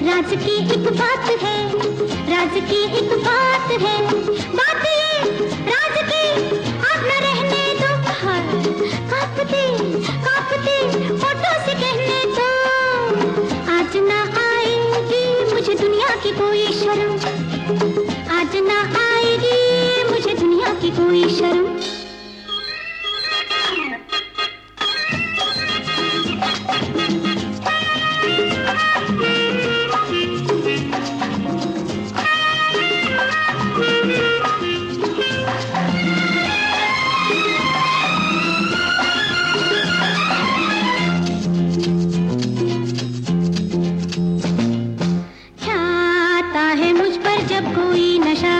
राज की एक बात है, राज की एक बात है, बात ये राज की आप न रहने दो। कांपते कांपते होठों से कहने दो, आज ना आएगी मुझे दुनिया की कोई शर्म, आज ना आएगी मुझे दुनिया की कोई शर्म। जब कोई नशा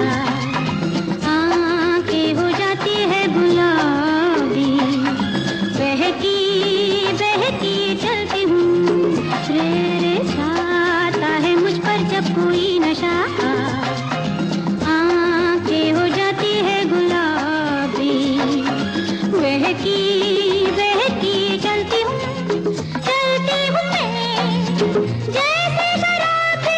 आंखें हो जाती है गुलाबी, बहकी बहकी चलती हूँ रे रे, छाता है मुझ पर जब कोई नशा, आंखें हो जाती है गुलाबी, बहकी बहकी चलती हूँ मैं जैसे शराबी,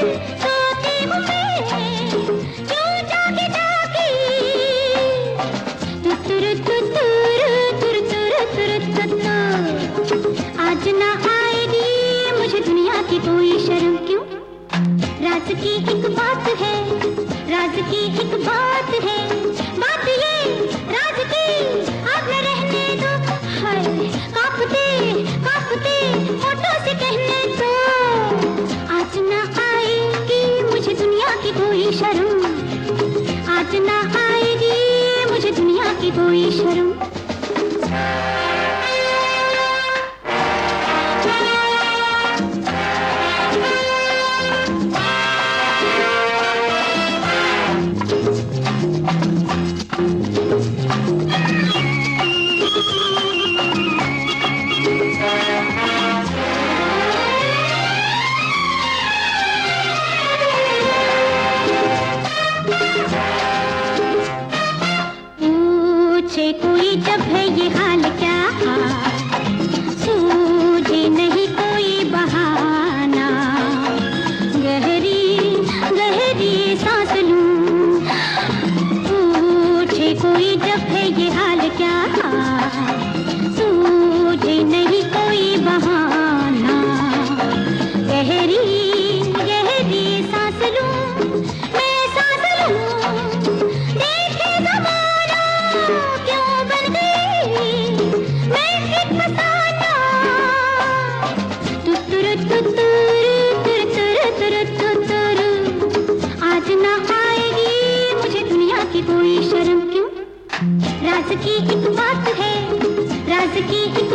आज ना आएगी मुझे दुनिया की कोई शर्म। क्यों? राज की एक बात है, राज की एक बात है, बात ये राज की आप न रहने दो। हाय कांपते कांपते होठों से कहने दो, आज ना आएगी मुझे दुनिया की कोई शर्म, आज ना आएगी मुझे दुनिया की कोई शर्म। पूछे कोई जब है ये हाल क्या, सूझे नहीं कोई बहाना, गहरी गहरी सांस लूं। पूछे कोई जब है ये हाल क्या, सूझे नहीं कोई बहाना, गहरी गहरी सांस लूं, मैं सांस लूं। देखे ज़माना क्यों बन गई मैं एक फसाना, तुतुर तुतुर तुर तुर तुर तुर, आज ना आएगी मुझे दुनिया की कोई शर्म। क्यों? राज की एक बात है, राज की एक